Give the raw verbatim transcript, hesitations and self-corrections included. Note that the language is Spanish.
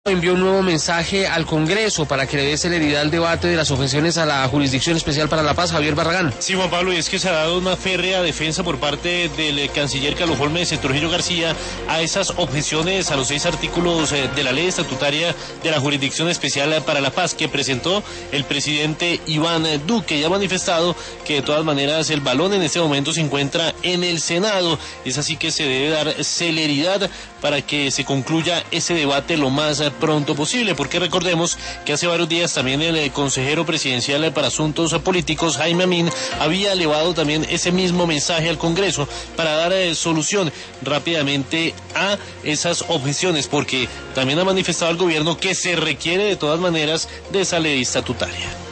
envió un nuevo mensaje al Congreso para que le dé celeridad al debate de las objeciones a la Jurisdicción Especial para la Paz. Javier Barragán. Sí, Juan Pablo, y es que se ha dado una férrea defensa por parte del canciller Carlos Holmes Trujillo García a esas objeciones a los seis artículos de la ley estatutaria de la Jurisdicción Especial para la Paz que presentó el presidente Iván Duque. Ya ha manifestado que de todas maneras el balón en este momento se encuentra en el Senado. Es así que se debe dar celeridad para que se concluya ese debate lo más pronto posible, porque recordemos que hace varios días también el consejero presidencial para asuntos políticos, Jaime Amin, había elevado también ese mismo mensaje al Congreso para dar eh, solución rápidamente a esas objeciones, porque también ha manifestado el gobierno que se requiere de todas maneras de esa ley estatutaria.